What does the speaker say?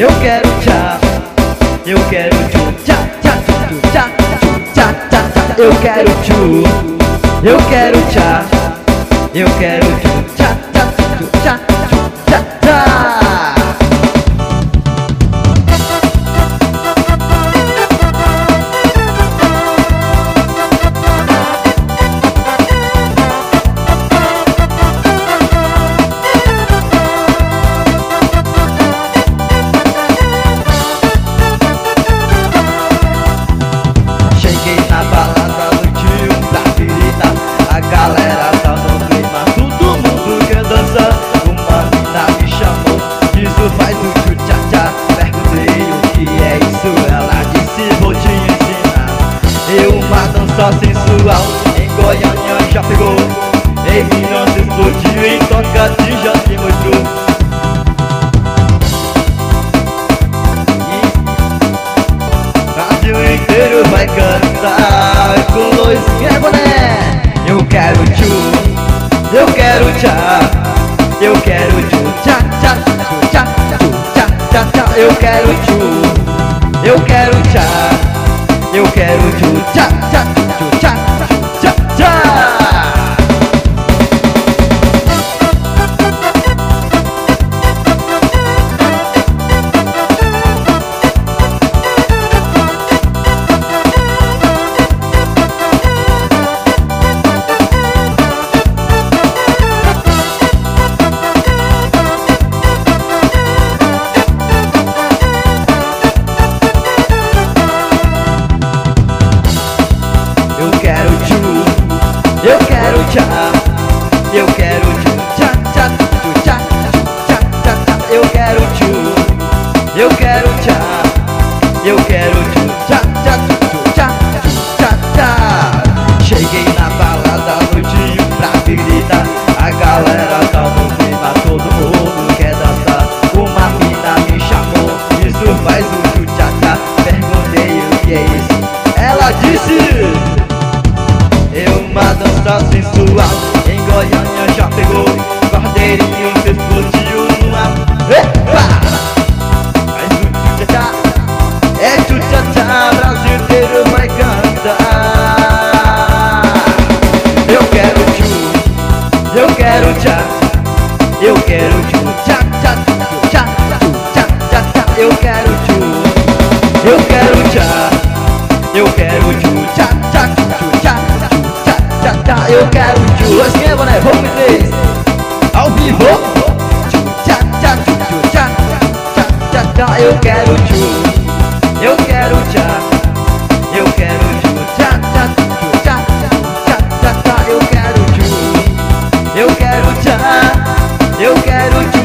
Eu quero tchá, eu quero tchu, tchá, tchá, tchu, tchá, tchá, tchá, tchá. Eu quero tchu, eu quero tchá, eu quero tchu, tchá, tchá, tchu, tchá, tchá, tchá. Sensual, em Goiânia já pegou, em Minas explodiu, em Tocantins já se mostrou. E Brasil inteiro vai cantar com Luiz Boné. Eu quero tchu, eu quero tchá, eu quero tchu, tchá, tchá, tchu, tchá, tchu, tchá, tchá, tchá. Eu quero tchu, eu quero tchá, eu quero tchu, tchá, tchá, tchu, tchá, tchá, tchá. Eu quero tchá, eu quero tchu, tchá, tchá, tchu, tchá, tchá, tchá, tchá. Eu quero tchu, eu quero tchá, eu quero tchu, tchá, tchá, tchu, tchá, tchá, tchá. Cheguei na balada à noite pra gritar, a galera tá no clima, todo mundo quer dançar. Uma mina me chamou, isso faz o tchu, tchá, tchá. Perguntei o que é isso, ela disse: uma dança sensual, em Goiânia já pegou, Cordeirinho se explodiu no ar. Epa! Faz o tchu-tchá-tchá, é tchu-tchá-tchá, Brasil inteiro vai cantar. Eu quero tchu, eu quero tchá, eu quero tchu-tchá-tchá, tchu-tchá, tchu-tchá-tchá. Eu quero tchu, eu quero tchá, eu quero tchu-tchá-tchá, tchu-tchá. Eu quero tchu, Luiz Boné, vamos em três, ao vivo. Tchu, tchá, tchá, tchu, tchá, tchá, tchá, tchá. Eu quero tchu, eu quero tchá, eu quero tchu, tchá, tchá, tchu, tchá, tchá, tchá, tchá. Eu quero tchu, eu quero tchá, eu quero tchu.